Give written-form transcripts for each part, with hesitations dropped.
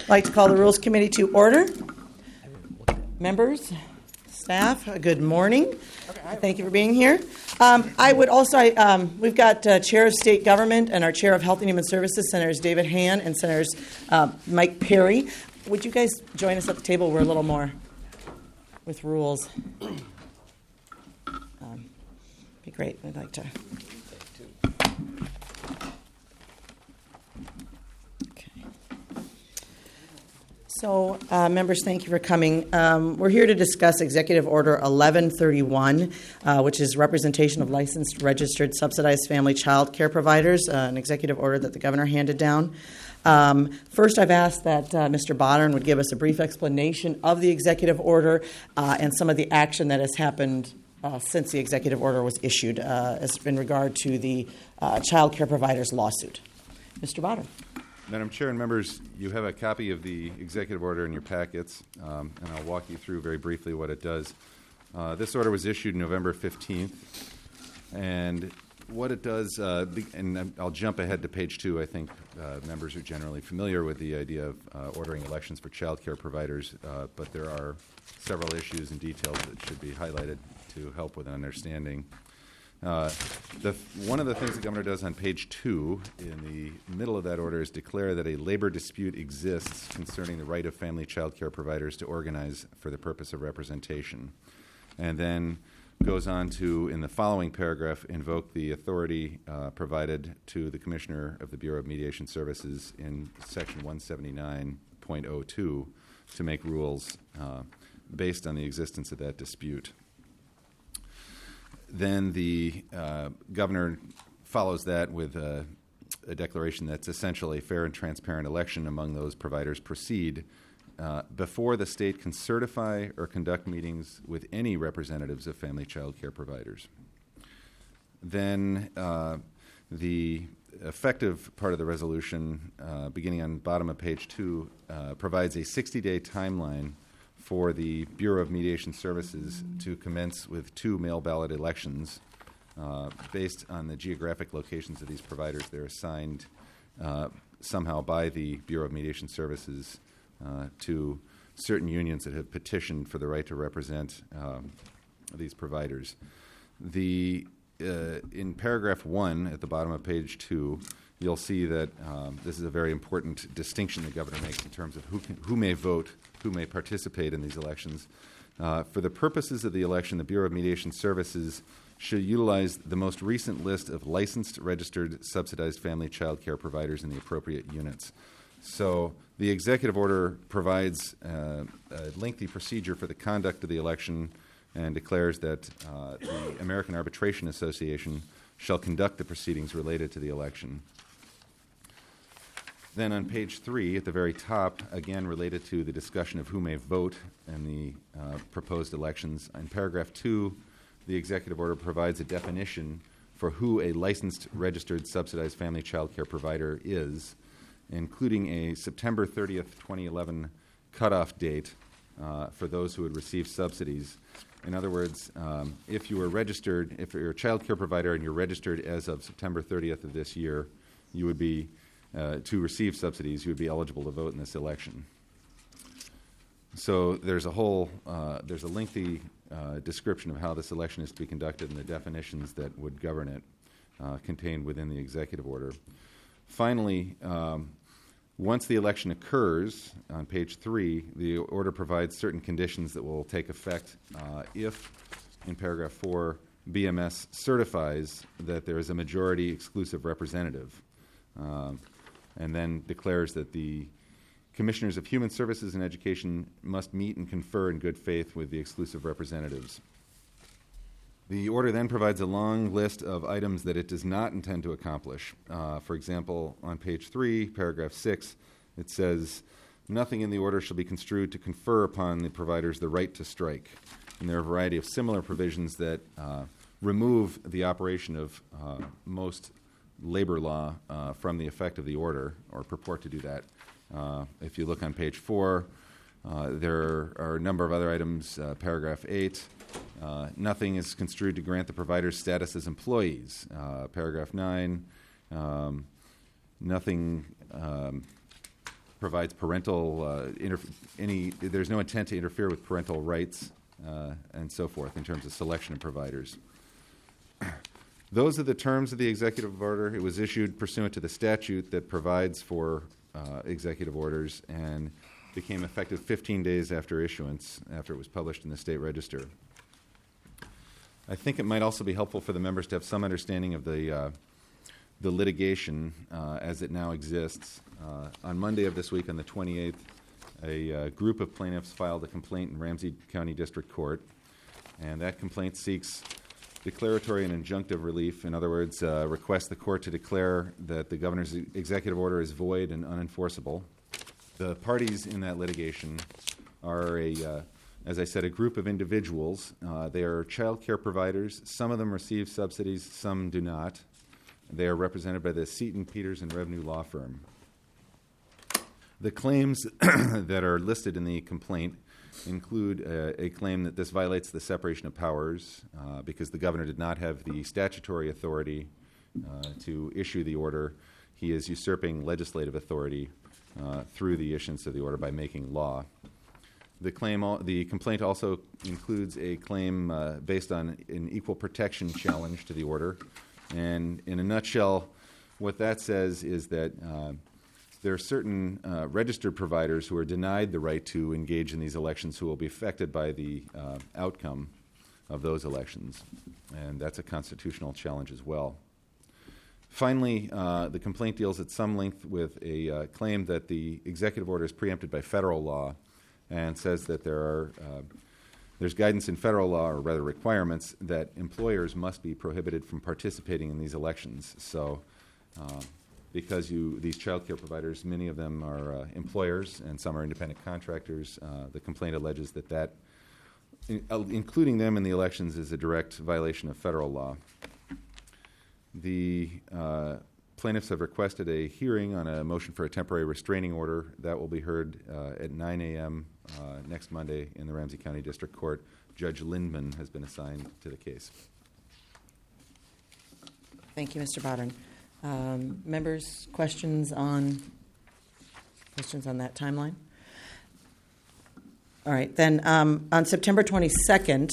I'd like to call the Rules Committee to order. Members, staff, good morning. Thank you for being here. We've got Chair of State Government and our Chair of Health and Human Services, Senators David Han and Senators Mike Perry. Would you guys join us at the table? We're a little more with rules. Be great. I'd like to. So, members, thank you for coming. We're here to discuss Executive Order 1131, which is representation of licensed, registered, subsidized family child care providers, an executive order that the governor handed down. First, I've asked that Mr. Bodern would give us a brief explanation of the executive order and some of the action that has happened since the executive order was issued as in regard to the child care providers lawsuit. Mr. Bodern. Madam Chair and members, you have a copy of the executive order in your packets, and I'll walk you through very briefly what it does. This order was issued November 15th, and what it does, and I'll jump ahead to page 2. I think members are generally familiar with the idea of ordering elections for child care providers, but there are several issues and details that should be highlighted to help with an understanding. One of the things the governor does on page 2 in the middle of that order is declare that a labor dispute exists concerning the right of family child care providers to organize for the purpose of representation. And then goes on to, in the following paragraph, invoke the authority provided to the Commissioner of the Bureau of Mediation Services in Section 179.02 to make rules based on the existence of that dispute. Then the governor follows that with a declaration that's essentially a fair and transparent election among those providers proceed before the state can certify or conduct meetings with any representatives of family child care providers. Then the effective part of the resolution, beginning on the bottom of page 2, provides a 60-day timeline for the Bureau of Mediation Services to commence with 2 mail ballot elections based on the geographic locations of these providers. They're assigned somehow by the Bureau of Mediation Services to certain unions that have petitioned for the right to represent these providers. In paragraph 1 at the bottom of page 2, you'll see that this is a very important distinction the governor makes in terms of who may vote, who may participate in these elections. For the purposes of the election, the Bureau of Mediation Services should utilize the most recent list of licensed, registered, subsidized family child care providers in the appropriate units. So the executive order provides a lengthy procedure for the conduct of the election and declares that the American Arbitration Association shall conduct the proceedings related to the election. Then on page 3, at the very top, again related to the discussion of who may vote in the proposed elections, in paragraph 2, the executive order provides a definition for who a licensed, registered, subsidized family child care provider is, including a September 30th, 2011 cutoff date for those who would receive subsidies. In other words, if you were registered, if you're a child care provider and you're registered as of September 30th of this year, you would be to receive subsidies, you would be eligible to vote in this election. So there's a lengthy description of how this election is to be conducted and the definitions that would govern it contained within the executive order. Finally, once the election occurs, on page 3, the order provides certain conditions that will take effect if, in paragraph 4, BMS certifies that there is a majority exclusive representative. And then declares that the Commissioners of Human Services and Education must meet and confer in good faith with the exclusive representatives. The order then provides a long list of items that it does not intend to accomplish. For example, on page 3, paragraph 6, it says, nothing in the order shall be construed to confer upon the providers the right to strike. And there are a variety of similar provisions that remove the operation of most labor law from the effect of the order, or purport to do that. If you look on page 4, there are a number of other items. Paragraph 8, nothing is construed to grant the provider's status as employees. Paragraph 9, nothing provides parental there's no intent to interfere with parental rights and so forth in terms of selection of providers. Those are the terms of the executive order. It was issued pursuant to the statute that provides for executive orders and became effective 15 days after issuance, after it was published in the State Register. I think it might also be helpful for the members to have some understanding of the litigation as it now exists. On Monday of this week, on the 28th, a group of plaintiffs filed a complaint in Ramsey County District Court, and that complaint seeks declaratory and injunctive relief. In other words, requests the court to declare that the governor's executive order is void and unenforceable. The parties in that litigation are as I said, a group of individuals. They are child care providers. Some of them receive subsidies, some do not. They are represented by the Seton, Peters, and Revenue Law Firm. The claims that are listed in the complaint include a claim that this violates the separation of powers because the governor did not have the statutory authority to issue the order. He is usurping legislative authority through the issuance of the order by making law. The complaint also includes a claim based on an equal protection challenge to the order. And in a nutshell, what that says is that there are certain registered providers who are denied the right to engage in these elections who will be affected by the outcome of those elections. And that's a constitutional challenge as well. Finally, the complaint deals at some length with a claim that the executive order is preempted by federal law and says that there's guidance in federal law, or rather requirements, that employers must be prohibited from participating in these elections. So because these child care providers, many of them are employers and some are independent contractors, the complaint alleges that including them in the elections is a direct violation of federal law. The plaintiffs have requested a hearing on a motion for a temporary restraining order. That will be heard at 9 a.m. Next Monday in the Ramsey County District Court. Judge Lindman has been assigned to the case. Thank you, Mr. Bodden. Members, questions on that timeline? All right, then on September 22nd,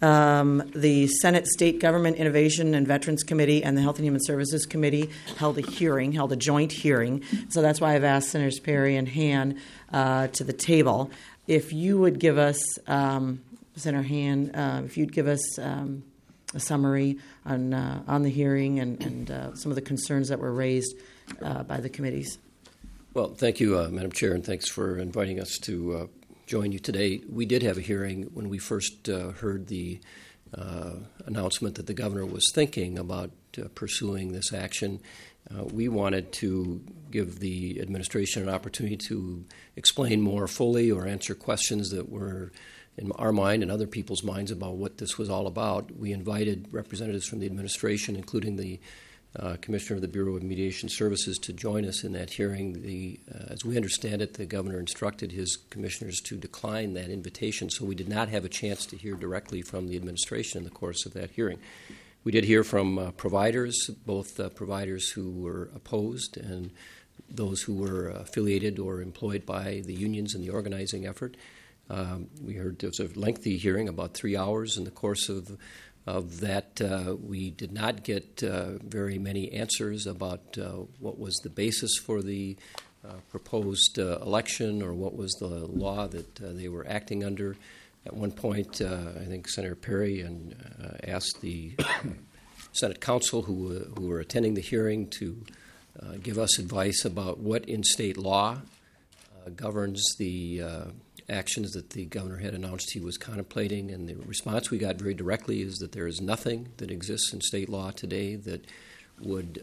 the Senate State Government Innovation and Veterans Committee and the Health and Human Services Committee held a joint hearing. So that's why I've asked Senators Perry and Han to the table. If you would give us, Senator Han, if you'd give us a summary on the hearing and some of the concerns that were raised by the committees. Well, thank you, Madam Chair, and thanks for inviting us to join you today. We did have a hearing when we first heard the announcement that the governor was thinking about pursuing this action. We wanted to give the administration an opportunity to explain more fully or answer questions that were in our mind and other people's minds about what this was all about. We invited representatives from the administration, including the Commissioner of the Bureau of Mediation Services, to join us in that hearing. As we understand it, the governor instructed his commissioners to decline that invitation, so we did not have a chance to hear directly from the administration in the course of that hearing. We did hear from providers, both providers who were opposed and those who were affiliated or employed by the unions in the organizing effort. We heard there was a lengthy hearing, about 3 hours. In the course of that, we did not get very many answers about what was the basis for the proposed election or what was the law that they were acting under. At one point, I think Senator Perry asked the Senate counsel who were attending the hearing to give us advice about what in state law governs the actions that the governor had announced he was contemplating, and the response we got very directly is that there is nothing that exists in state law today that would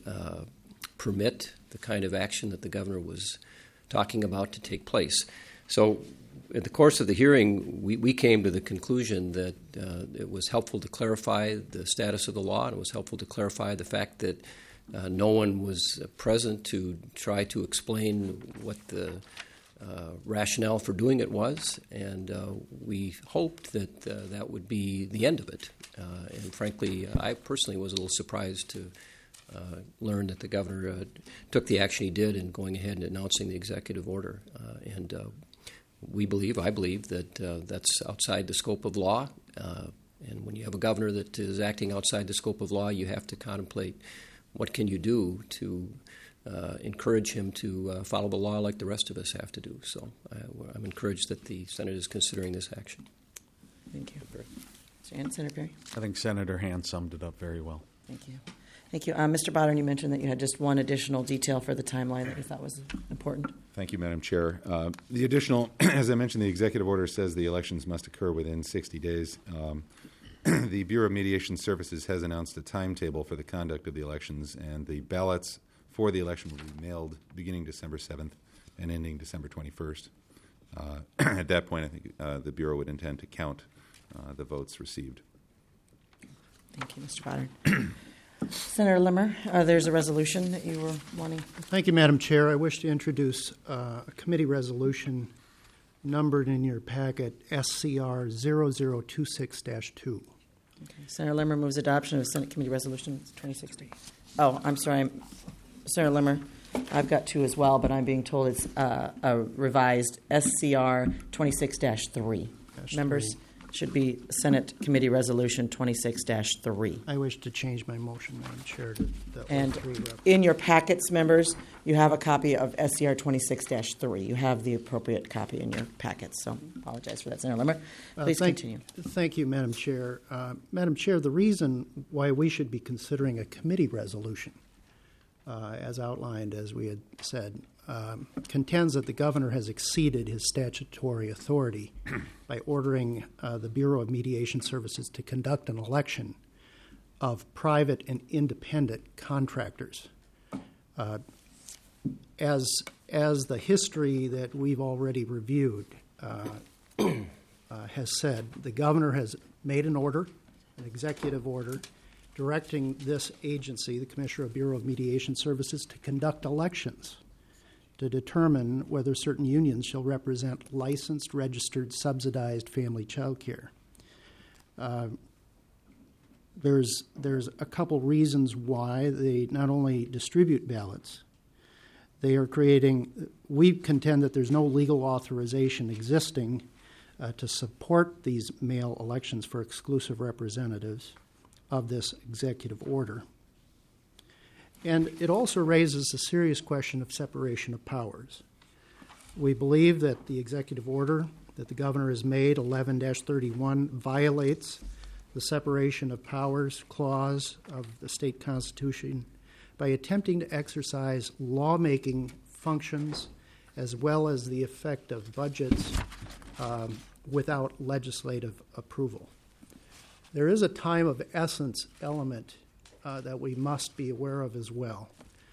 permit the kind of action that the governor was talking about to take place. So in the course of the hearing, we came to the conclusion that it was helpful to clarify the status of the law, and it was helpful to clarify the fact that no one was present to try to explain what the rationale for doing it was, and we hoped that that would be the end of it. And frankly, I personally was a little surprised to learned that the governor took the action he did in going ahead and announcing the executive order. I believe that that's outside the scope of law. And when you have a governor that is acting outside the scope of law, you have to contemplate what can you do to encourage him to follow the law like the rest of us have to do. So I'm encouraged that the Senate is considering this action. Thank you. Senator Perry? I think Senator Hand summed it up very well. Thank you. Thank you. Mr. Bodden, you mentioned that you had just one additional detail for the timeline that you thought was important. Thank you, Madam Chair. The additional, as I mentioned, the executive order says the elections must occur within 60 days. The Bureau of Mediation Services has announced a timetable for the conduct of the elections, and the ballots for the election will be mailed beginning December 7th and ending December 21st. At that point, I think the Bureau would intend to count the votes received. Thank you, Mr. Bodden. Senator Limmer, there's a resolution that you were wanting. Thank you, Madam Chair. I wish to introduce a committee resolution numbered in your packet SCR 0026-2. Okay. Senator Limmer moves adoption of Senate Committee Resolution 2060. Oh, I'm sorry. Senator Limmer, I've got two as well, but I'm being told it's a revised SCR 26-3. Members, should be Senate Committee Resolution 26-3. I wish to change my motion, Madam Chair, to the And 03 rep. in your packets, members, you have a copy of SCR 26-3. You have the appropriate copy in your packets, so apologize for that, Senator Limmer. Please continue. Thank you, Madam Chair. Madam Chair, the reason why we should be considering a committee resolution, as outlined, as we had said, contends that the governor has exceeded his statutory authority by ordering the Bureau of Mediation Services to conduct an election of private and independent contractors. As the history that we've already reviewed has said, the governor has made an order, an executive order, directing this agency, the Commissioner of Bureau of Mediation Services, to conduct elections to determine whether certain unions shall represent licensed, registered, subsidized family child care. There's a couple reasons why they not only distribute ballots, they are creating, we contend that there's no legal authorization existing to support these mail elections for exclusive representatives of this executive order. And it also raises a serious question of separation of powers. We believe that the executive order that the governor has made, 11-31, violates the separation of powers clause of the state constitution by attempting to exercise lawmaking functions as well as the effect of budgets without legislative approval. There is a time of essence element that we must be aware of as well.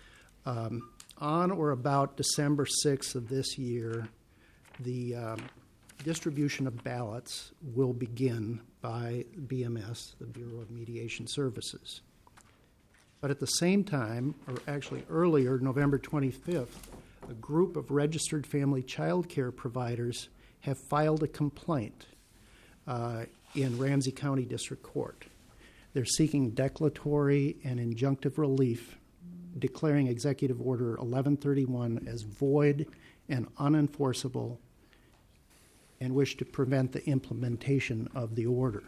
On or about December 6th of this year, the distribution of ballots will begin by BMS, the Bureau of Mediation Services. But at the same time, or actually earlier, November 25th, a group of registered family child care providers have filed a complaint in Ramsey County District Court. They're seeking declaratory and injunctive relief, declaring Executive Order 1131 as void and unenforceable, and wish to prevent the implementation of the order.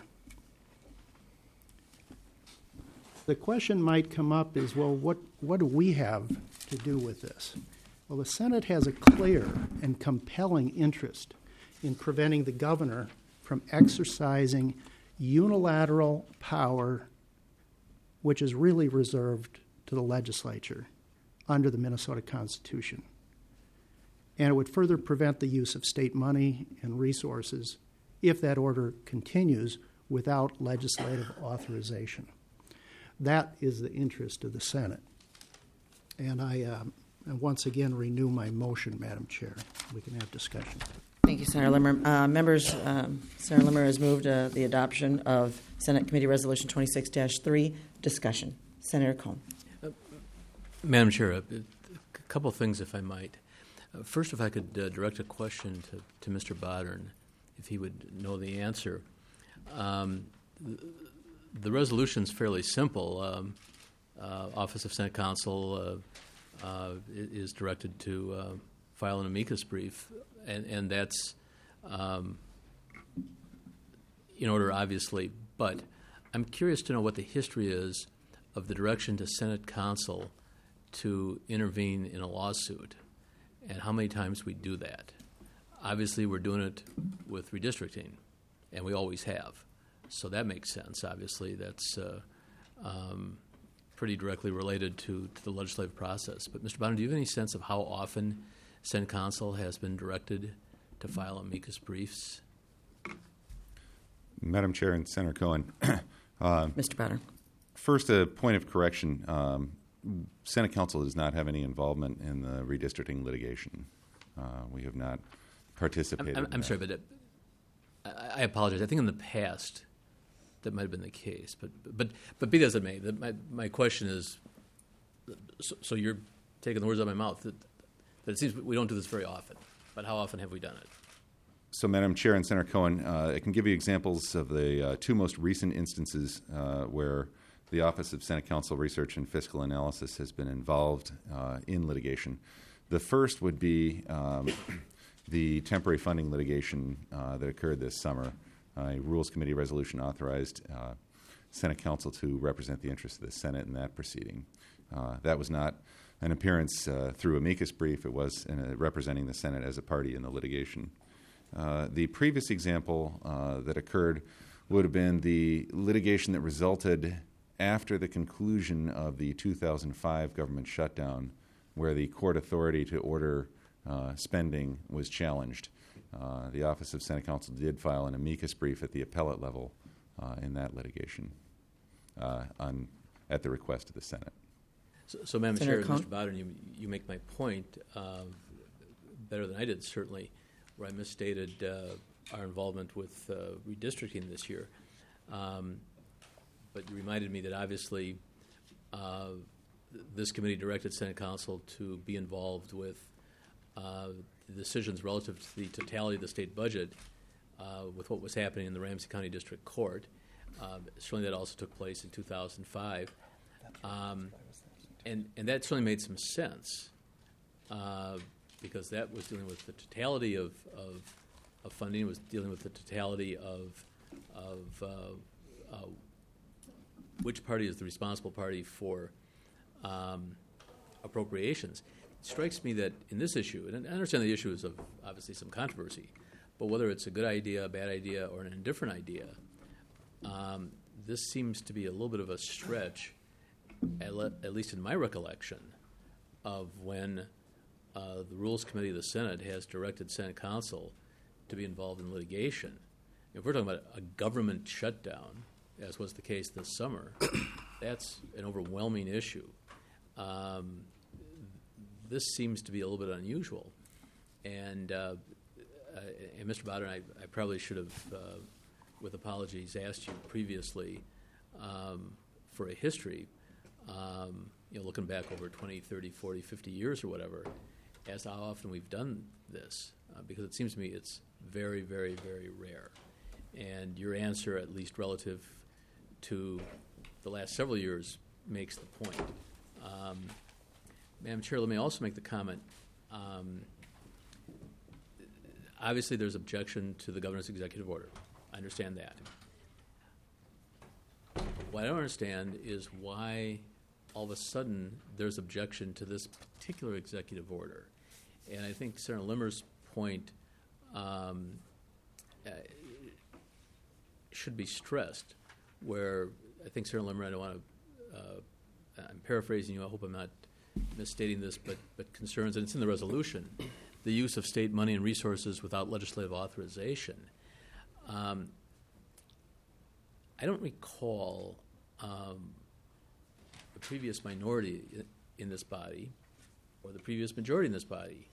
The question might come up is, well, what do we have to do with this? Well, the Senate has a clear and compelling interest in preventing the governor from exercising unilateral power, which is really reserved to the legislature under the Minnesota Constitution. And it would further prevent the use of state money and resources if that order continues without legislative authorization. That is the interest of the Senate. And I once again renew my motion, Madam Chair. We can have discussion. Thank you, Senator Limmer. Members, Senator Limmer has moved the adoption of Senate Committee Resolution 26-3. Discussion. Senator Cohn. Madam Chair, a couple of things, if I might. First, if I could direct a question to Mr. Bodden, if he would know the answer. The resolution is fairly simple. Office of Senate Counsel is directed to file an amicus brief, and that's in order, obviously. But I'm curious to know what the history is of the direction to Senate Counsel to intervene in a lawsuit, and how many times we do that. Obviously, we're doing it with redistricting, and we always have. So that makes sense. Obviously, that's pretty directly related to the legislative process. But, Mr. Bonner, do you have any sense of how often Senate Counsel has been directed to file amicus briefs? Madam Chair and Senator Cohen, Mr. Bonner. first, a point of correction. Senate Counsel does not have any involvement in the redistricting litigation. We have not participated in I'm that. sorry, but I apologize. I think in the past that might have been the case. But be that as it may, my question is, so you're taking the words out of my mouth, that it seems we don't do this very often. But how often have we done it? So, Madam Chair and Senator Cohen, I can give you examples of the two most recent instances where the Office of Senate Counsel Research and Fiscal Analysis has been involved in litigation. The first would be the temporary funding litigation that occurred this summer. A Rules Committee resolution authorized Senate Counsel to represent the interests of the Senate in that proceeding. That was not an appearance through amicus brief. It was representing the Senate as a party in the litigation. The previous example that occurred would have been the litigation that resulted after the conclusion of the 2005 government shutdown, where the court authority to order spending was challenged. The Office of Senate Counsel did file an amicus brief at the appellate level in that litigation at the request of the Senate. So Madam Senator Chair, Cohn? Mr. Bowden, you make my point better than I did, certainly, where I misstated our involvement with redistricting this year. But you reminded me that obviously this committee directed Senate Counsel to be involved with the decisions relative to the totality of the state budget with what was happening in the Ramsey County District Court. Certainly that also took place in 2005. And that certainly made some sense because that was dealing with the totality of funding. It was dealing with the totality of which party is the responsible party for appropriations. It strikes me that in this issue, and I understand the issue is of obviously some controversy, but whether it's a good idea, a bad idea, or an indifferent idea, this seems to be a little bit of a stretch, at least in my recollection, of when the Rules Committee of the Senate has directed Senate Counsel to be involved in litigation. If we're talking about a government shutdown, as was the case this summer, that's an overwhelming issue. This seems to be a little bit unusual. And Mr. Bowden, I probably should have, with apologies, asked you previously for a history, looking back over 20, 30, 40, 50 years or whatever, as to how often we've done this, because it seems to me it's very, very, very rare. And your answer, at least relative to the last several years, makes the point. Madam Chair, let me also make the comment. Obviously, there's objection to the governor's executive order. I understand that. What I don't understand is why all of a sudden there's objection to this particular executive order. And I think Senator Limmer's point should be stressed, where I think Senator Limmer, I don't want to, I'm paraphrasing you, I hope I'm not misstating this, but concerns, and it's in the resolution, the use of state money and resources without legislative authorization. I don't recall the previous minority in this body or the previous majority in this body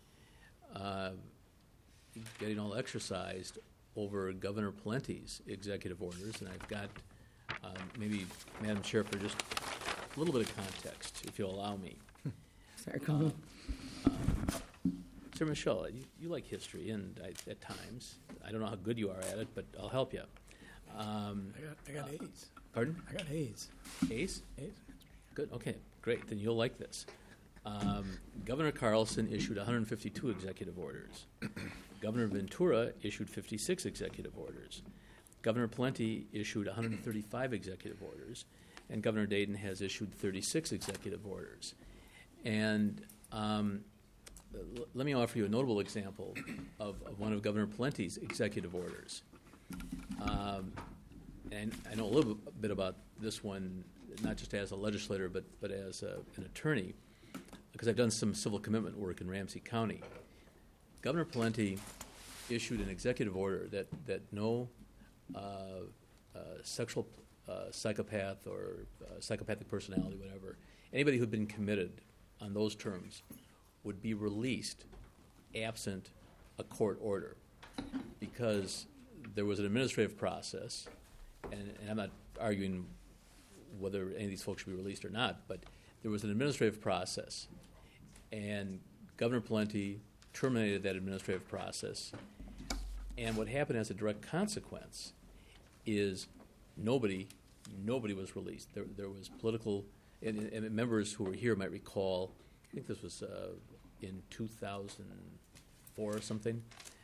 getting all exercised over Governor Palente's executive orders. And I've got maybe, Madam Chair, for just a little bit of context, if you'll allow me. Senator Cohn? Sir Michelle, you like history, and at times, I don't know how good you are at it, but I'll help you. I got A's. Pardon? I got A's. Ace? A's. Good. Okay, great. Then you'll like this. Governor Carlson issued 152 executive orders. Governor Ventura issued 56 executive orders. Governor Pawlenty issued 135 executive orders, and Governor Dayton has issued 36 executive orders. And let me offer you a notable example of one of Governor Pawlenty's executive orders. And I know a little bit about this one, not just as a legislator, but as an attorney, because I've done some civil commitment work in Ramsey County. Governor Pawlenty issued an executive order that no sexual psychopath or psychopathic personality, whatever, anybody who'd been committed on those terms would be released absent a court order, because there was an administrative process, and I'm not arguing whether any of these folks should be released or not, but there was an administrative process, and Governor Pawlenty terminated that administrative process. And what happened as a direct consequence is nobody was released. There was political, and members who were here might recall, I think this was in 2004 or something,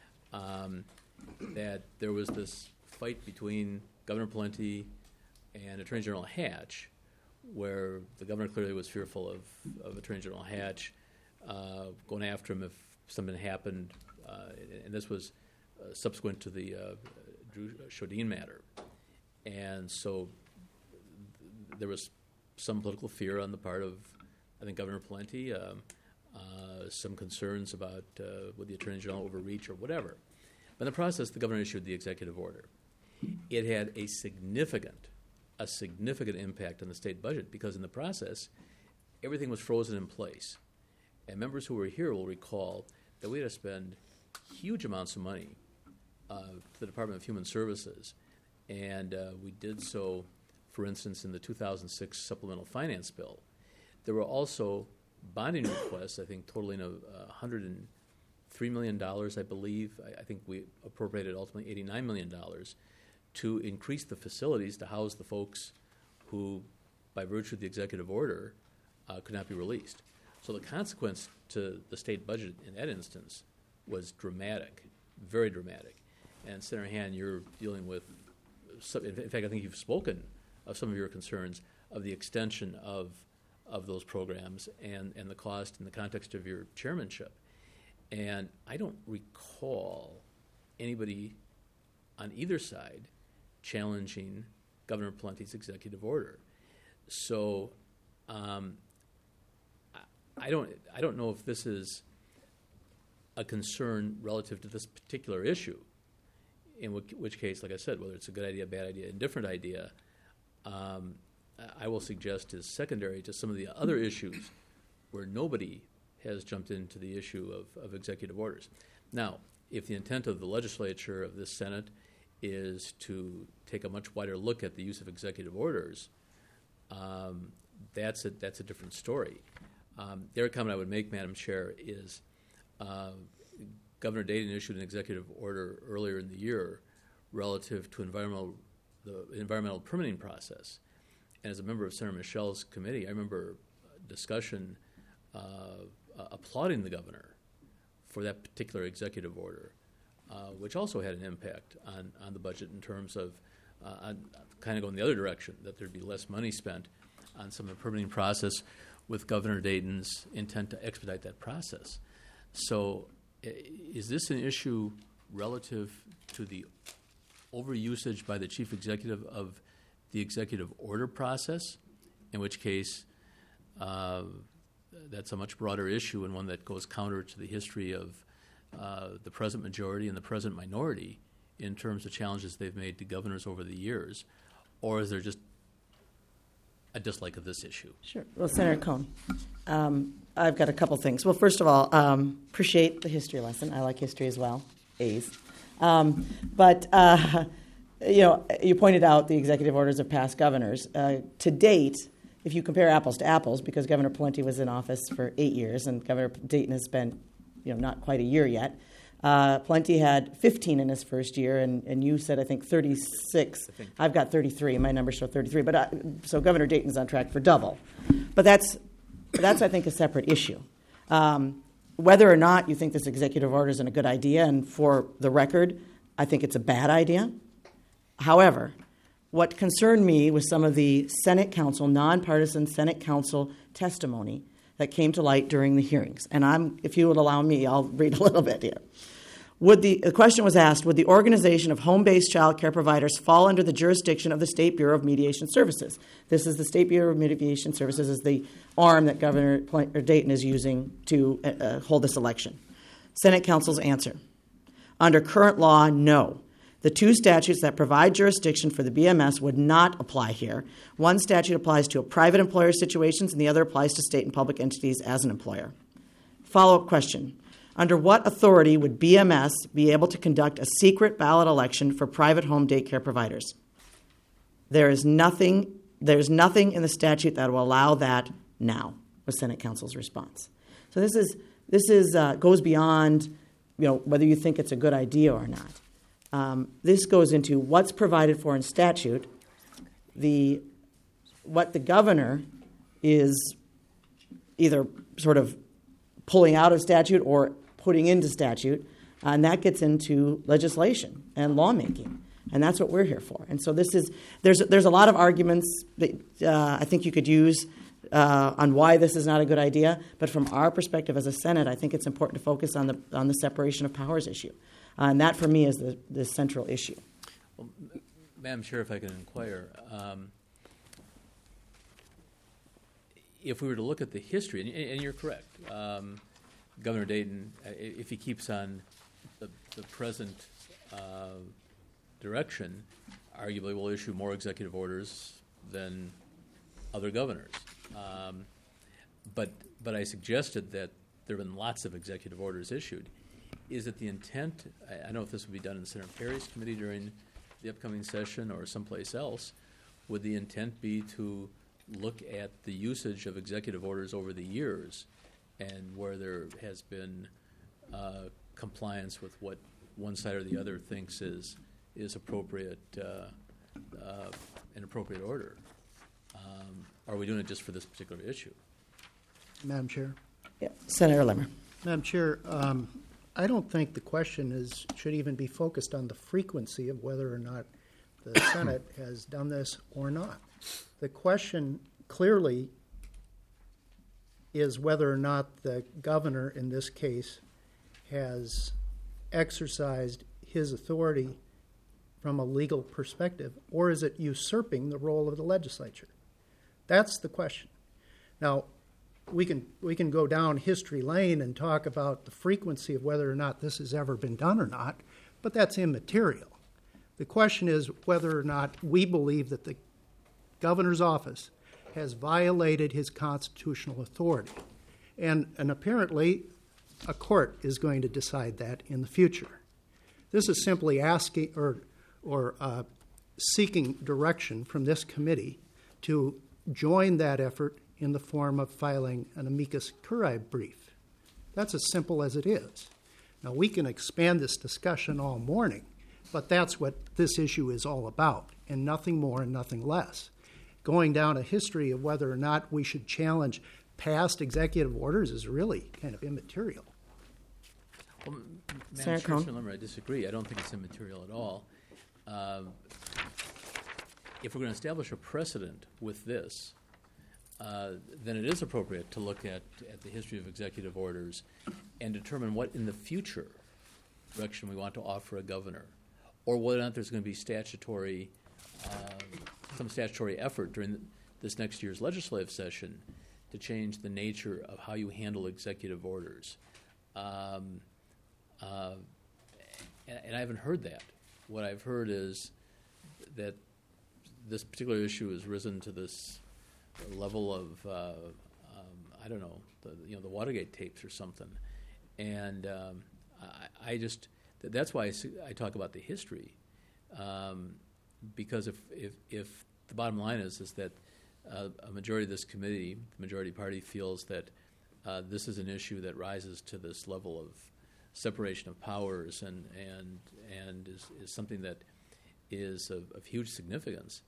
that there was this fight between Governor Pawlenty and Attorney General Hatch, where the governor clearly was fearful of Attorney General Hatch going after him if something happened, and this was subsequent to the Drew Chodine matter. And so there was some political fear on the part of, I think, Governor Pawlenty, some concerns about would the Attorney General overreach or whatever. But in the process, the governor issued the executive order. It had a significant impact on the state budget, because in the process, everything was frozen in place. And members who were here will recall that we had to spend huge amounts of money to the Department of Human Services. And we did so, for instance, in the 2006 Supplemental Finance Bill. There were also bonding requests, I think, totaling $103 million, I believe. I think we appropriated ultimately $89 million to increase the facilities to house the folks who, by virtue of the executive order, could not be released. So the consequence to the state budget in that instance was dramatic, very dramatic. And Senator Han, you're dealing with, in fact, I think you've spoken of some of your concerns of the extension of those programs and the cost in the context of your chairmanship. And I don't recall anybody on either side challenging Governor Pawlenty's executive order. So I don't know if this is a concern relative to this particular issue, in which case, like I said, whether it's a good idea, bad idea, indifferent idea, I will suggest is secondary to some of the other issues where nobody has jumped into the issue of executive orders. Now, if the intent of the legislature of this Senate is to take a much wider look at the use of executive orders, that's a different story. The other comment I would make, Madam Chair, is Governor Dayton issued an executive order earlier in the year relative to the environmental permitting process. And as a member of Senator Michelle's committee, I remember discussion applauding the governor for that particular executive order, which also had an impact on the budget in terms of kind of going the other direction, that there'd be less money spent on some of the permitting process with Governor Dayton's intent to expedite that process. So is this an issue relative to the overusage by the chief executive of the executive order process, in which case that's a much broader issue and one that goes counter to the history of the present majority and the present minority in terms of challenges they've made to governors over the years? Or is there just a dislike of this issue? Sure. Well, Senator Cohn, I've got a couple things. Well, first of all, appreciate the history lesson. I like history as well, A's. But you pointed out the executive orders of past governors. To date, if you compare apples to apples, because Governor Pawlenty was in office for 8 years and Governor Dayton has been, not quite a year yet, Plenty had 15 in his first year, and you said, I think, 36. I've got 33. My numbers show 33. But so Governor Dayton's on track for double. But that's I think, a separate issue. Whether or not you think this executive order is a good idea, and for the record, I think it's a bad idea. However, what concerned me was some of the Senate Council, nonpartisan Senate Council testimony that came to light during the hearings. And if you would allow me, I'll read a little bit here. The question was asked, would the organization of home-based child care providers fall under the jurisdiction of the State Bureau of Mediation Services? This is the State Bureau of Mediation Services is the arm that Governor Dayton is using to hold this election. Senate Council's answer. Under current law, no. The two statutes that provide jurisdiction for the BMS would not apply here. One statute applies to a private employer situations, and the other applies to state and public entities as an employer. Follow-up question. Under what authority would BMS be able to conduct a secret ballot election for private home daycare providers? There's nothing in the statute that will allow that now, was Senate Council's response. So this is goes beyond, whether you think it's a good idea or not. This goes into what's provided for in statute, what the governor is either sort of pulling out of statute or putting into statute, and that gets into legislation and lawmaking, and that's what we're here for. And so there's a lot of arguments that I think you could use on why this is not a good idea, but from our perspective as a Senate, I think it's important to focus on the separation of powers issue, and that for me is the central issue. Well, Madam Chair, if I can inquire, if we were to look at the history, and you're correct, Governor Dayton, if he keeps on the present direction, arguably will issue more executive orders than other governors. But I suggested that there have been lots of executive orders issued. Is it the intent, I don't know if this would be done in Senator Perry's committee during the upcoming session or someplace else, would the intent be to look at the usage of executive orders over the years and where there has been compliance with what one side or the other thinks is appropriate, an appropriate order? Are we doing it just for this particular issue? Madam Chair. Yeah. Senator Lemmer. Madam Chair, I don't think the question should even be focused on the frequency of whether or not the Senate has done this or not. The question clearly is whether or not the governor in this case has exercised his authority from a legal perspective, or is it usurping the role of the legislature? That's the question. Now, we can go down history lane and talk about the frequency of whether or not this has ever been done or not, but that's immaterial. The question is whether or not we believe that the governor's office has violated his constitutional authority. And apparently, a court is going to decide that in the future. This is simply asking or seeking direction from this committee to join that effort in the form of filing an amicus curiae brief. That's as simple as it is. Now, we can expand this discussion all morning, but that's what this issue is all about, and nothing more and nothing less. Going down a history of whether or not we should challenge past executive orders is really kind of immaterial. Well, Madam Chair, I disagree. I don't think it's immaterial at all. If we're going to establish a precedent with this, then it is appropriate to look at the history of executive orders and determine what in the future direction we want to offer a governor, or whether or not there's going to be some statutory effort during this next year's legislative session to change the nature of how you handle executive orders. And I haven't heard that. What I've heard is that this particular issue has risen to this level of, I don't know, the Watergate tapes or something. And that's why I talk about the history. Because if the bottom line is that a majority of this committee, the majority party, feels that this is an issue that rises to this level of separation of powers and is something that is of huge significance,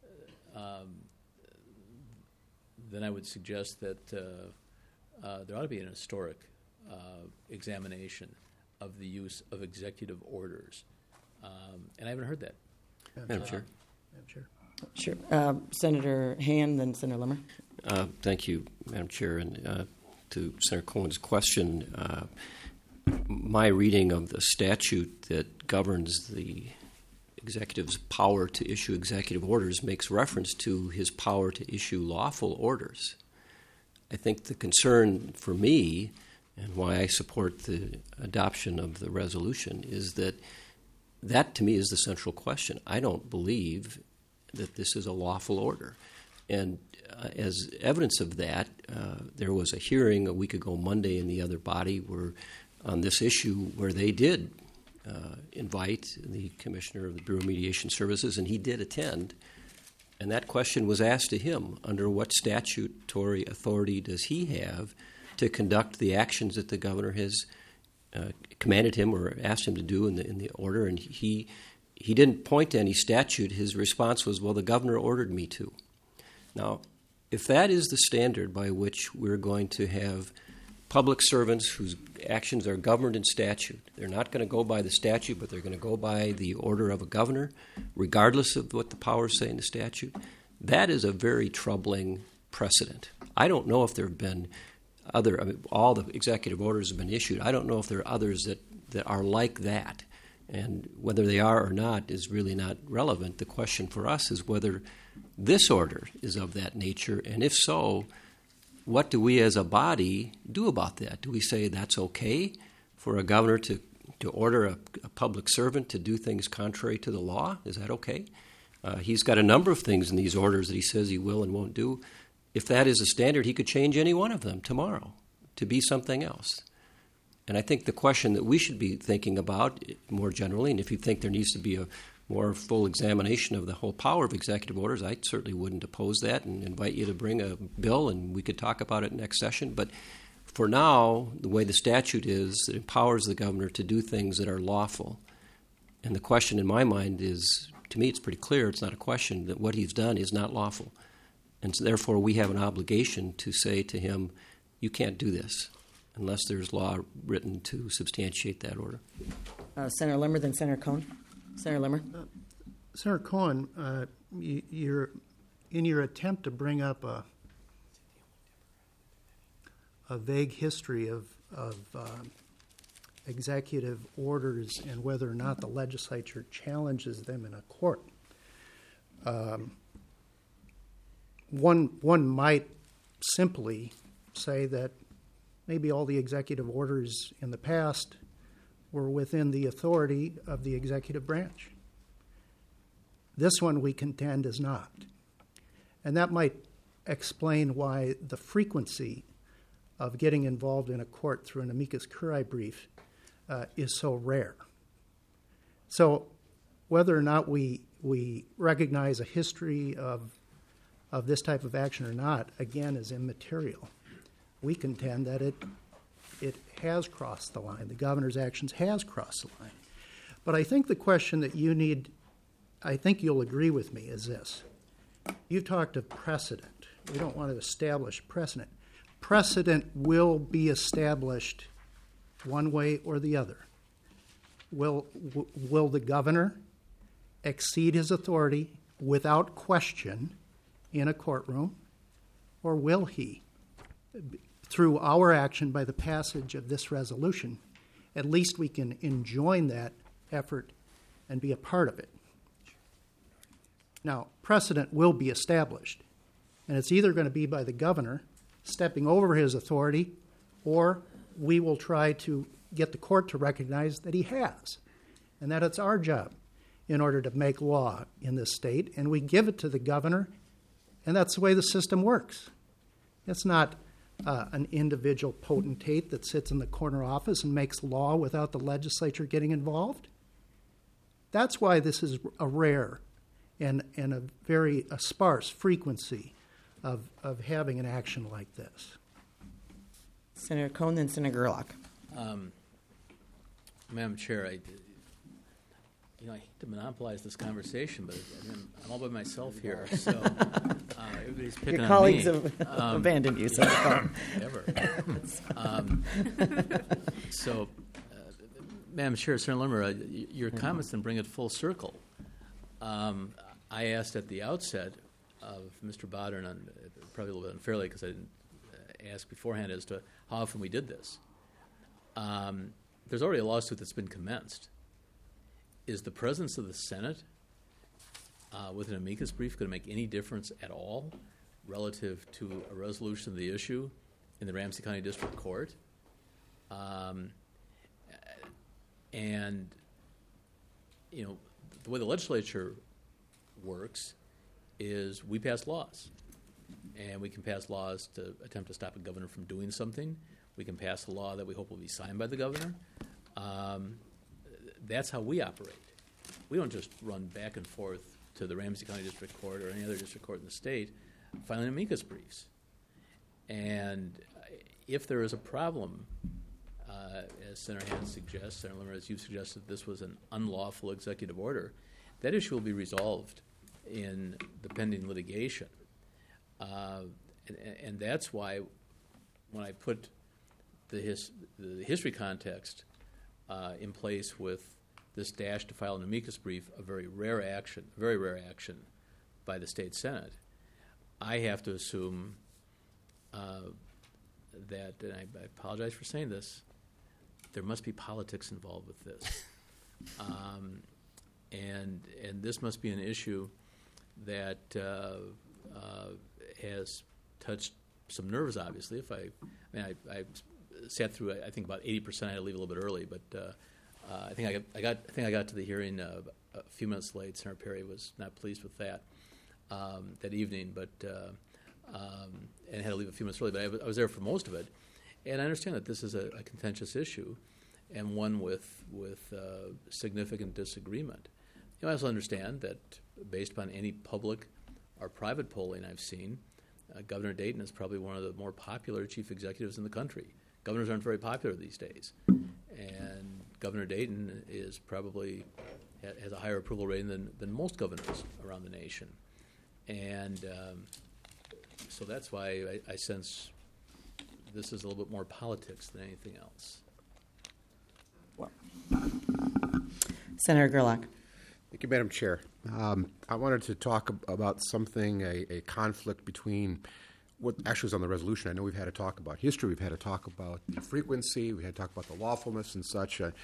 then I would suggest that there ought to be an historic examination of the use of executive orders, and I haven't heard that. Madam Chair. Madam Chair. Sure. Senator Hand, then Senator Limmer. Thank you, Madam Chair. And to Senator Cohen's question, my reading of the statute that governs the executive's power to issue executive orders makes reference to his power to issue lawful orders. I think the concern for me, and why I support the adoption of the resolution, is that to me is the central question. I don't believe that this is a lawful order. And as evidence of that, there was a hearing a week ago Monday in the other body on this issue where they did invite the Commissioner of the Bureau of Mediation Services, and he did attend. And that question was asked to him: under what statutory authority does he have to conduct the actions that the governor has commanded him or asked him to do in the order? And he didn't point to any statute. His response was, well, the governor ordered me to. Now, if that is the standard by which we're going to have public servants whose actions are governed in statute, they're not going to go by the statute, but they're going to go by the order of a governor, regardless of what the powers say in the statute, that is a very troubling precedent. I don't know if there have been all the executive orders have been issued. I don't know if there are others that are like that. And whether they are or not is really not relevant. The question for us is whether this order is of that nature, and if so, what do we as a body do about that? Do we say that's okay for a governor to order a public servant to do things contrary to the law? Is that okay? He's got a number of things in these orders that he says he will and won't do. If that is a standard, he could change any one of them tomorrow to be something else. And I think the question that we should be thinking about more generally, and if you think there needs to be a more full examination of the whole power of executive orders, I certainly wouldn't oppose that and invite you to bring a bill and we could talk about it next session. But for now, the way the statute is, it empowers the governor to do things that are lawful. And the question in my mind is, to me it's pretty clear, it's not a question, that what he's done is not lawful. And so therefore we have an obligation to say to him, you can't do this unless there's law written to substantiate that order. Senator Limmer, then Senator Cohen. Senator Limmer. Senator Cohen, you're in your attempt to bring up a vague history of executive orders and whether or not the legislature challenges them in a court. One might simply say that maybe all the executive orders in the past were within the authority of the executive branch. This one, we contend, is not. And that might explain why the frequency of getting involved in a court through an amicus curiae brief is so rare. So whether or not we recognize a history of this type of action or not, again, is immaterial. We contend that it has crossed the line. The governor's actions has crossed the line. But I think the question that you need, I think you'll agree with me, is this. You've talked of precedent. We don't want to establish precedent. Precedent will be established one way or the other. Will the governor exceed his authority without question in a courtroom, or will he, through our action by the passage of this resolution, at least we can enjoin that effort and be a part of it? Now, precedent will be established, and it's either going to be by the governor stepping over his authority, or we will try to get the court to recognize that he has, and that it's our job in order to make law in this state, and we give it to the governor, and that's the way the system works. It's not an individual potentate that sits in the corner office and makes law without the legislature getting involved. That's why this is a rare and a very sparse frequency of having an action like this. Senator Cohen, then Senator Gerlach. Madam Chair, I hate to monopolize this conversation, but I'm all by myself here, so everybody's picking Your on colleagues me. have abandoned you so far. Ever. Madam Chair, Senator Limmer, your comments then bring it full circle. I asked at the outset of Mr. Bodder, and probably a little bit unfairly because I didn't ask beforehand as to how often we did this. There's already a lawsuit that's been commenced. Is the presence of the Senate with an amicus brief going to make any difference at all relative to a resolution of the issue in the Ramsey County District Court? And the way the legislature works is we pass laws, and we can pass laws to attempt to stop a governor from doing something. We can pass a law that we hope will be signed by the governor. That's how we operate. We don't just run back and forth to the Ramsey County District Court or any other district court in the state filing amicus briefs. And if there is a problem, as Senator Hand suggests, Senator Limmer, as you've suggested, this was an unlawful executive order, that issue will be resolved in the pending litigation. And that's why when I put the history context in place with this dash to file an amicus brief, a very rare action by the state Senate, I have to assume that, and I apologize for saying this, there must be politics involved with this. And this must be an issue that has touched some nerves, obviously. I sat through, I think about 80%. I had to leave a little bit early, but I think I got to the hearing a few minutes late. Senator Perry was not pleased with that evening, but and had to leave a few minutes early. But I was there for most of it, and I understand that this is a contentious issue, and one with significant disagreement. I also understand that based upon any public or private polling I've seen, Governor Dayton is probably one of the more popular chief executives in the country. Governors aren't very popular these days, and Governor Dayton is probably has a higher approval rating than most governors around the nation, and so that's why I sense this is a little bit more politics than anything else. Well, Senator Gerlach. Thank you, Madam Chair. I wanted to talk about something, a conflict between what actually is on the resolution. I know we've had to talk about history, we've had to talk about the frequency, we had to talk about the lawfulness and such, but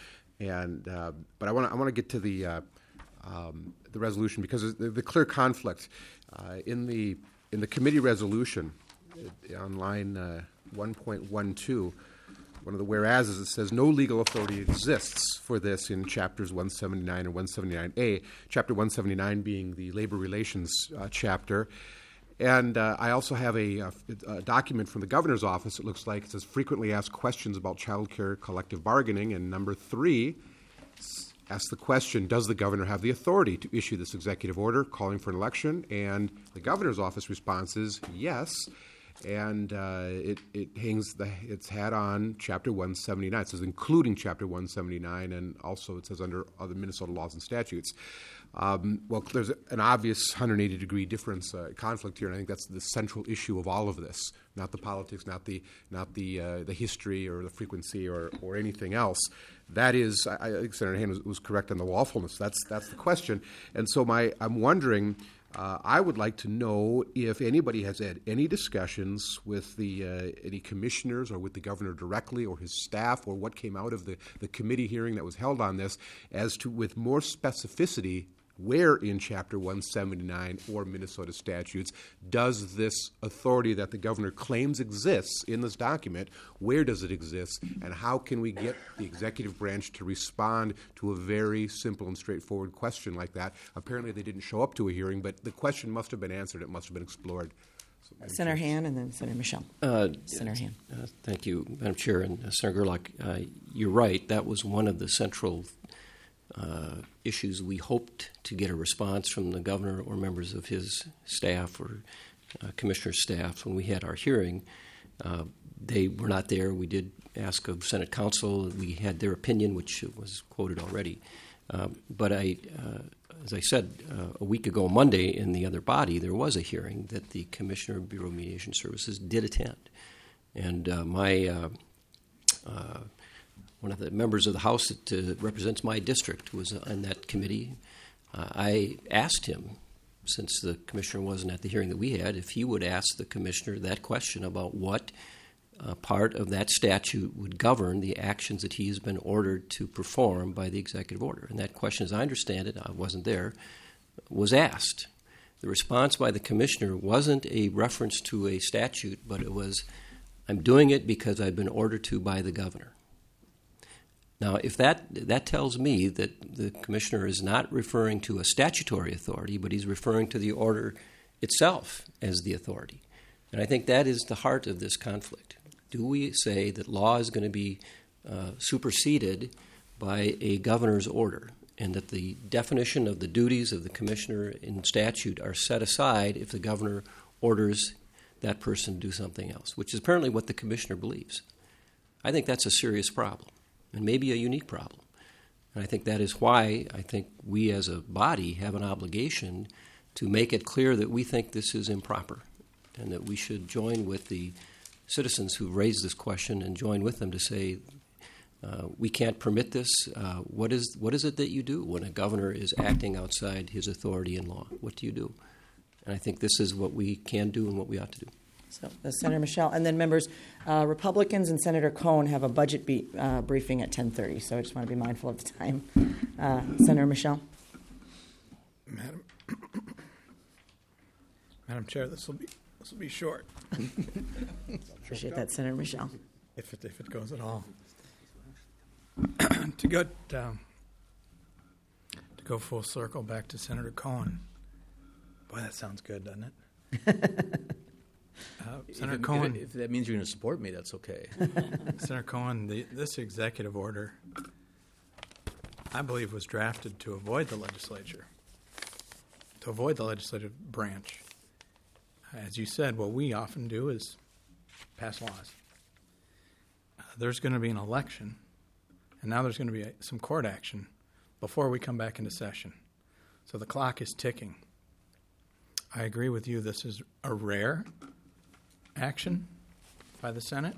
I want to get to the resolution because the clear conflict in the committee resolution on line 1.12. One of the whereases, it says no legal authority exists for this in chapters 179 and 179A, chapter 179 being the labor relations chapter. And I also have a document from the governor's office, it looks like. It says frequently asked questions about child care collective bargaining. And number 3 asks the question, does the governor have the authority to issue this executive order calling for an election? And the governor's office response is yes. And it hangs its hat on Chapter 179. It says including Chapter 179, and also it says under other Minnesota laws and statutes. Well, there's an obvious 180-degree difference, conflict here, and I think that's the central issue of all of this, not the politics, not the history or the frequency or anything else. That is, I think Senator Hand was correct on the lawfulness. That's the question. And so I'm wondering, I would like to know if anybody has had any discussions with any commissioners or with the governor directly or his staff, or what came out of the committee hearing that was held on this, as to with more specificity where in Chapter 179 or Minnesota statutes does this authority that the governor claims exists in this document, where does it exist, and how can we get the executive branch to respond to a very simple and straightforward question like that? Apparently they didn't show up to a hearing, but the question must have been answered. It must have been explored. So, Senator Hand and then Senator Michelle. Senator Hand. Thank you, Madam Chair. And Senator Gerlach, you're right. That was one of the central issues. We hoped to get a response from the governor or members of his staff or commissioner's staff when we had our hearing. They were not there. We did ask of Senate counsel. We had their opinion, which was quoted already. But as I said, a week ago Monday in the other body, there was a hearing that the Commissioner of Bureau of Mediation Services did attend. And one of the members of the House that represents my district was on that committee. I asked him, since the commissioner wasn't at the hearing that we had, if he would ask the commissioner that question about what part of that statute would govern the actions that he has been ordered to perform by the executive order. And that question, as I understand it, I wasn't there, was asked. The response by the commissioner wasn't a reference to a statute, but it was, I'm doing it because I've been ordered to by the governor. Now, if that tells me that the commissioner is not referring to a statutory authority, but he's referring to the order itself as the authority. And I think that is the heart of this conflict. Do we say that law is going to be superseded by a governor's order, and that the definition of the duties of the commissioner in statute are set aside if the governor orders that person to do something else, which is apparently what the commissioner believes? I think that's a serious problem, and maybe a unique problem. And I think that is why I think we as a body have an obligation to make it clear that we think this is improper, and that we should join with the citizens who raised this question and join with them to say, we can't permit this. What is it that you do when a governor is acting outside his authority in law? What do you do? And I think this is what we can do and what we ought to do. So, Senator Michelle, and then members, Republicans and Senator Cohn have a budget briefing at 10:30. So I just want to be mindful of the time. Senator Michelle. Madam Chair, this will be short. Appreciate that, Senator Michelle. If it goes at all. To go full circle back to Senator Cohen. Boy, that sounds good, doesn't it? Senator Cohen. If that means you're going to support me, that's okay. Senator Cohen, this executive order, I believe, was drafted to avoid the legislature, to avoid the legislative branch. As you said, what we often do is pass laws. There's going to be an election, and now there's going to be some court action before we come back into session. So the clock is ticking. I agree with you. This is a rare action by the Senate,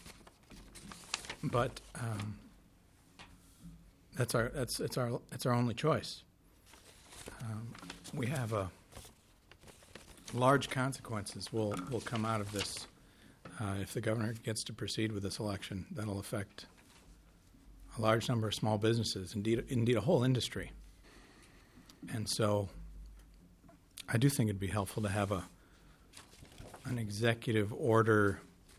but it's our only choice. We have large consequences will come out of this if the governor gets to proceed with this election. That'll affect a large number of small businesses, indeed a whole industry. And so I do think it'd be helpful to have an executive order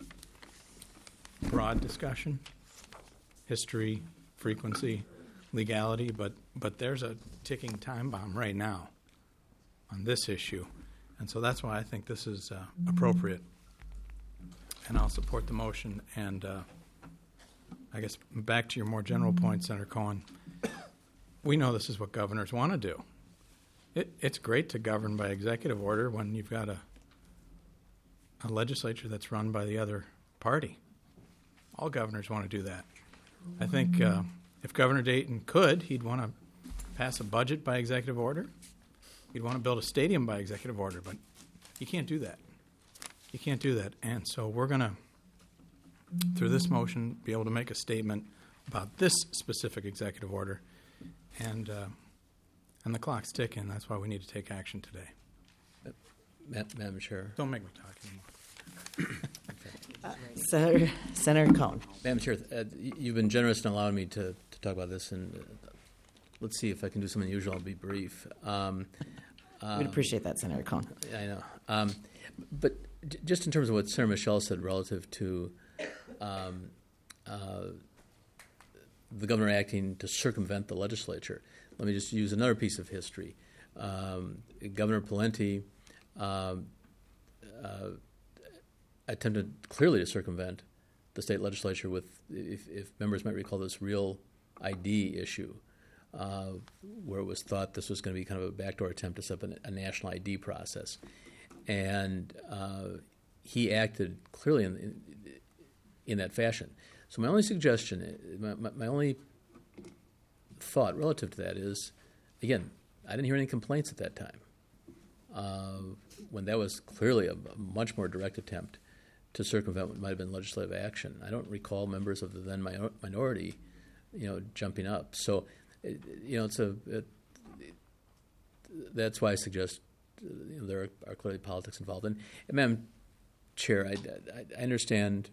broad discussion, history, frequency, legality, but there's a ticking time bomb right now on this issue. And so that's why I think this is appropriate. And I'll support the motion. And I guess back to your more general point, Senator Cohen, we know this is what governors want to do. It's great to govern by executive order when you've got a legislature that's run by the other party. All governors want to do that. I think if Governor Dayton could, he'd want to pass a budget by executive order. He'd want to build a stadium by executive order, but you can't do that. You can't do that. And so we're going to, through this motion, be able to make a statement about this specific executive order. And the clock's ticking. That's why we need to take action today. Madam Chair. Don't make me talk anymore. Senator Cohn. Madam Chair, you've been generous in allowing me to talk about this, and let's see if I can do something unusual. I'll be brief. We'd appreciate that, Senator Cohn. I know. But just in terms of what Senator Michelle said relative to the governor acting to circumvent the legislature, let me just use another piece of history. Governor Pawlenty attempted clearly to circumvent the state legislature with, if members might recall, this Real ID issue, where it was thought this was going to be kind of a backdoor attempt to set up a national ID process. And he acted clearly in that fashion. So my only suggestion, my only thought relative to that is, again, I didn't hear any complaints at that time, when that was clearly a much more direct attempt to circumvent what might have been legislative action. I don't recall members of the then minority, jumping up. So, that's why I suggest there are clearly politics involved. And Madam Chair, I understand.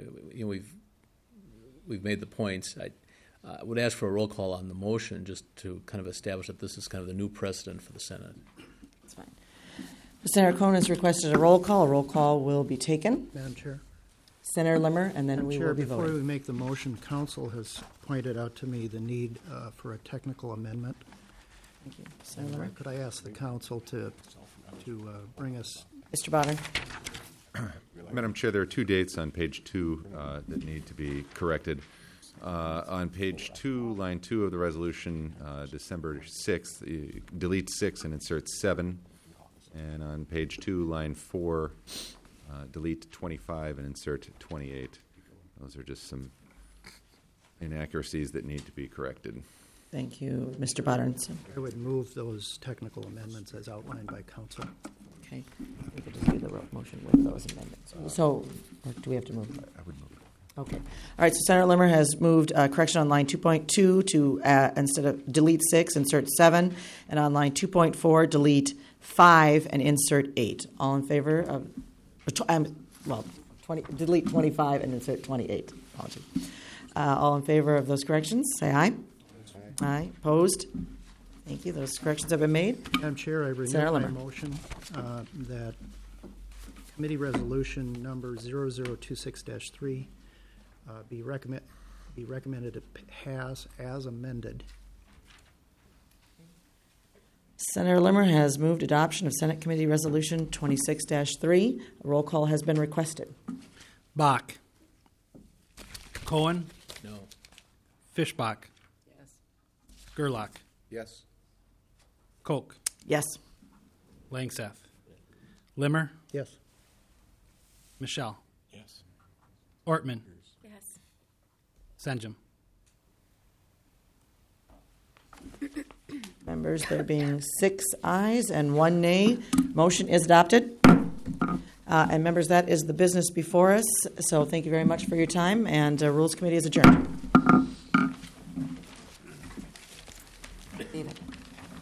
We've made the points. I would ask for a roll call on the motion just to kind of establish that this is kind of the new precedent for the Senate. That's fine. Senator Cohn has requested a roll call. A roll call will be taken. Madam Chair. Senator Limmer, and then Madam we Chair, will be before voting. we make the motion, council has pointed out to me the need for a technical amendment. Thank you. Senator Limmer. Could I ask the council to bring us? Mr. Botter. Madam Chair, there are two dates on page 2 that need to be corrected. On page 2, line 2 of the resolution, December 6th, delete 6 and insert 7. And on page 2, line 4, delete 25 and insert 28. Those are just some inaccuracies that need to be corrected. Thank you, Mr. Botter. I would move those technical amendments as outlined by council. Okay. We could just do the motion with those amendments. So, or do we have to move? I would move it. Okay. All right, so Senator Limmer has moved correction on line 2.2 to instead of delete 6, insert 7, and on line 2.4, delete 5 and insert 8. All in favor of, delete 25 and insert 28. Apologies. All in favor of those corrections, say aye. Aye. Opposed? Thank you. Those corrections have been made. Madam Chair, I renew Senator my Limmer. motion that committee resolution number 0026-3 be recommended to pass as amended. Senator Limmer has moved adoption of Senate Committee Resolution 26-3. A roll call has been requested. Bach. Cohen. No. Fischbach. Yes. Gerlach. Yes. Koch. Yes. Langseth. Limmer. Yes. Michelle. Yes. Ortman. Yes. Senjum. Members, there being 6 ayes and 1 nay, motion is adopted. And members, that is the business before us. So thank you very much for your time, and Rules Committee is adjourned.